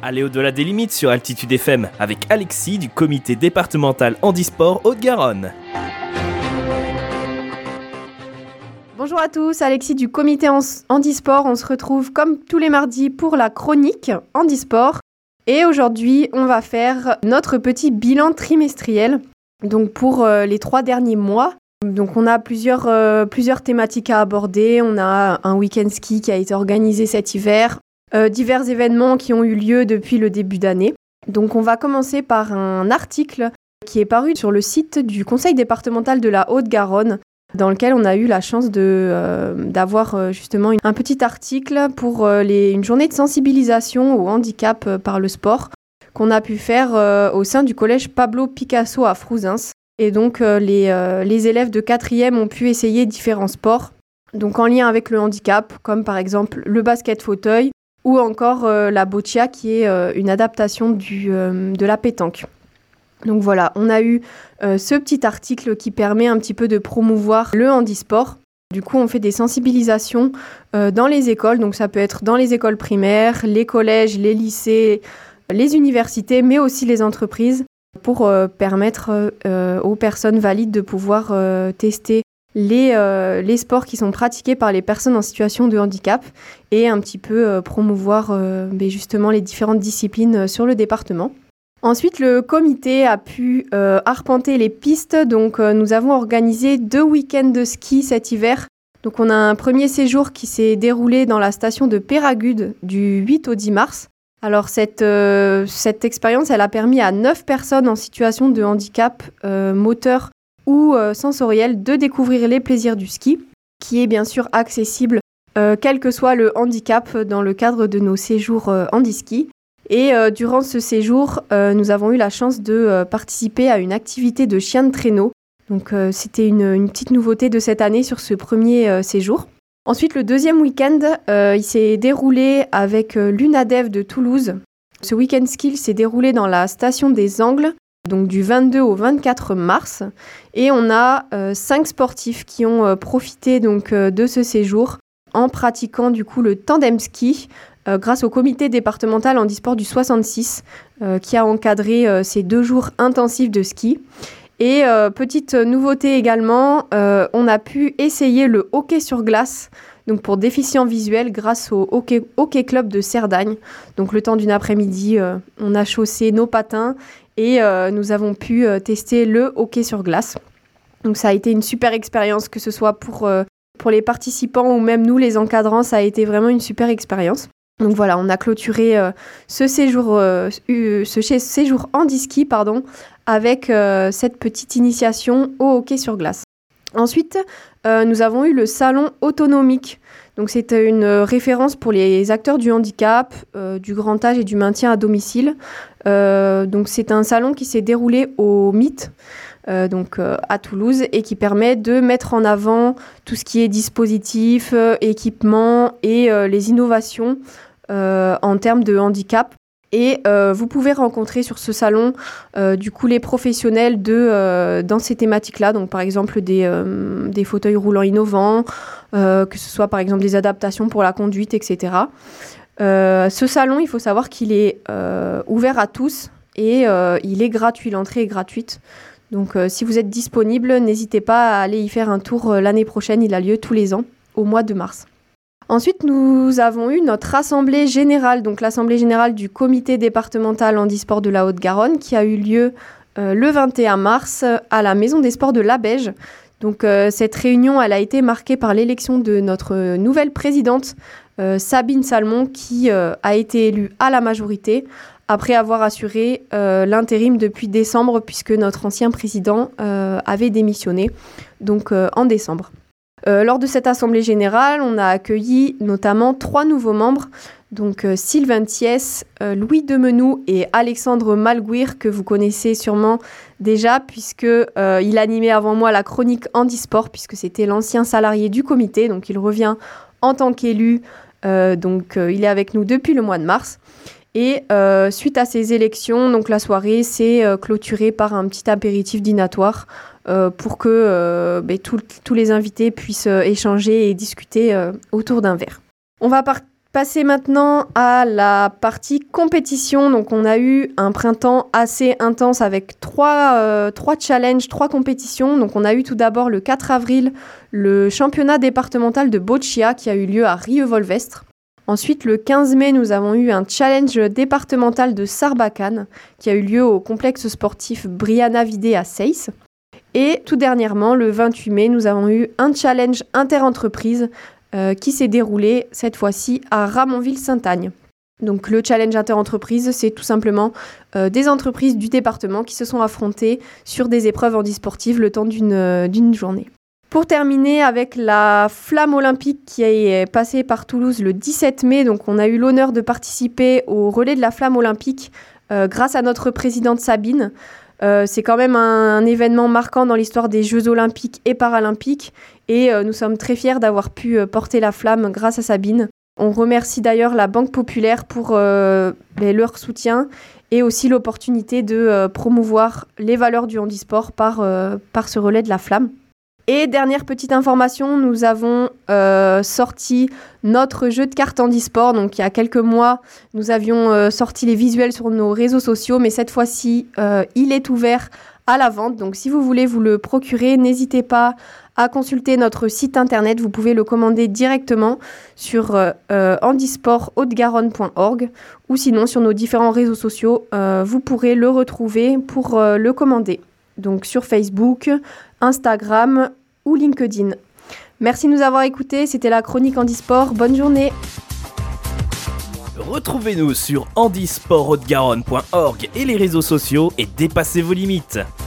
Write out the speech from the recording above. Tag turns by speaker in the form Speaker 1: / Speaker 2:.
Speaker 1: Allez au-delà des limites sur Altitude FM avec Alexis du comité départemental handisport Haute-Garonne.
Speaker 2: Bonjour à tous, Alexis du comité handisport. On se retrouve comme tous les mardis pour la chronique handisport. Et aujourd'hui, on va faire notre petit bilan trimestriel. Donc pour les 3 derniers mois. Donc on a plusieurs thématiques à aborder. On a un week-end ski qui a été organisé cet hiver. Divers événements qui ont eu lieu depuis le début d'année. Donc on va commencer par un article qui est paru sur le site du Conseil départemental de la Haute-Garonne, dans lequel on a eu la chance d'avoir justement un petit article pour une journée de sensibilisation au handicap par le sport qu'on a pu faire au sein du collège Pablo Picasso à Frouzins. Et donc les élèves de 4e ont pu essayer différents sports, donc en lien avec le handicap, comme par exemple le basket fauteuil, ou encore la boccia qui est une adaptation de la pétanque. Donc voilà, on a eu ce petit article qui permet un petit peu de promouvoir le handisport. Du coup, on fait des sensibilisations dans les écoles, donc ça peut être dans les écoles primaires, les collèges, les lycées, les universités, mais aussi les entreprises, pour permettre aux personnes valides de pouvoir tester les sports qui sont pratiqués par les personnes en situation de handicap et un petit peu promouvoir justement les différentes disciplines sur le département. Ensuite, le comité a pu arpenter les pistes. Donc, nous avons organisé 2 week-ends de ski cet hiver. Donc, on a un premier séjour qui s'est déroulé dans la station de Péragude du 8 au 10 mars. Alors, cette expérience, elle a permis à 9 personnes en situation de handicap moteur ou sensoriel de découvrir les plaisirs du ski, qui est bien sûr accessible quel que soit le handicap dans le cadre de nos séjours handiski. Et durant ce séjour, nous avons eu la chance de participer à une activité de chien de traîneau. Donc c'était une petite nouveauté de cette année sur ce premier séjour. Ensuite, le deuxième week-end, il s'est déroulé avec l'UNADEV de Toulouse. Ce week-end ski s'est déroulé dans la station des Angles, donc du 22 au 24 mars. Et on a 5 sportifs qui ont profité donc, de ce séjour en pratiquant du coup le tandem ski grâce au comité départemental handisport du 66 qui a encadré ces 2 jours intensifs de ski. Et petite nouveauté également, on a pu essayer le hockey sur glace, donc pour déficients visuels, grâce au hockey club de Cerdagne. Donc le temps d'une après-midi, on a chaussé nos patins et nous avons pu tester le hockey sur glace. Donc ça a été une super expérience, que ce soit pour les participants ou même nous les encadrants, ça a été vraiment une super expérience. Donc voilà, on a clôturé ce séjour handiski avec cette petite initiation au hockey sur glace. Ensuite, nous avons eu le salon autonomique. Donc c'est une référence pour les acteurs du handicap, du grand âge et du maintien à domicile. Donc c'est un salon qui s'est déroulé au MIT, à Toulouse, et qui permet de mettre en avant tout ce qui est dispositif, équipement et les innovations en termes de handicap. Et vous pouvez rencontrer sur ce salon du coup les professionnels dans ces thématiques-là. Donc par exemple des fauteuils roulants innovants, que ce soit par exemple des adaptations pour la conduite, etc. Ce salon, il faut savoir qu'il est ouvert à tous et il est gratuit, l'entrée est gratuite. Donc si vous êtes disponible, n'hésitez pas à aller y faire un tour l'année prochaine. Il a lieu tous les ans au mois de mars. Ensuite, nous avons eu notre assemblée générale, donc l'assemblée générale du comité départemental handisport de la Haute-Garonne, qui a eu lieu le 21 mars à la Maison des Sports de Labège. Donc cette réunion, elle a été marquée par l'élection de notre nouvelle présidente, Sabine Salmon, qui a été élue à la majorité, après avoir assuré l'intérim depuis décembre, puisque notre ancien président avait démissionné, donc en décembre. Lors de cette assemblée générale, on a accueilli notamment 3 nouveaux membres, donc Sylvain Thiès, Louis Demenoux et Alexandre Malguir, que vous connaissez sûrement déjà, puisqu'il animait avant moi la chronique handisport, puisque c'était l'ancien salarié du comité, donc il revient en tant qu'élu, il est avec nous depuis le mois de mars. Et suite à ces élections, donc la soirée s'est clôturée par un petit apéritif dînatoire pour que tous les invités puissent échanger et discuter autour d'un verre. On va Passer maintenant à la partie compétition. Donc on a eu un printemps assez intense avec trois challenges, 3 compétitions. Donc on a eu tout d'abord le 4 avril le championnat départemental de boccia qui a eu lieu à Rieux-Volvestre. Ensuite le 15 mai nous avons eu un challenge départemental de Sarbacane qui a eu lieu au complexe sportif Briana Vidé à Seyss. Et tout dernièrement le 28 mai nous avons eu un challenge interentreprise qui s'est déroulé cette fois-ci à Ramonville-Sainte-Agne. Donc le challenge interentreprise, c'est tout simplement des entreprises du département qui se sont affrontées sur des épreuves handisportives le temps d'une journée. Pour terminer avec la flamme olympique qui est passée par Toulouse le 17 mai, donc on a eu l'honneur de participer au relais de la flamme olympique grâce à notre présidente Sabine. C'est quand même un événement marquant dans l'histoire des Jeux olympiques et paralympiques et nous sommes très fiers d'avoir pu porter la flamme grâce à Sabine. On remercie d'ailleurs la Banque Populaire pour leur soutien et aussi l'opportunité de promouvoir les valeurs du handisport par ce relais de la flamme. Et dernière petite information, nous avons sorti notre jeu de cartes handisport. Donc il y a quelques mois, nous avions sorti les visuels sur nos réseaux sociaux, mais cette fois-ci, il est ouvert à la vente. Donc si vous voulez vous le procurer, n'hésitez pas à consulter notre site internet. Vous pouvez le commander directement sur handisport-haute-garonne.org ou sinon sur nos différents réseaux sociaux, vous pourrez le retrouver pour le commander. Donc sur Facebook, Instagram ou LinkedIn. Merci de nous avoir écoutés, c'était la chronique handisport. Bonne journée.
Speaker 1: Retrouvez-nous sur handisport-haute-garonne.org et les réseaux sociaux et dépassez vos limites.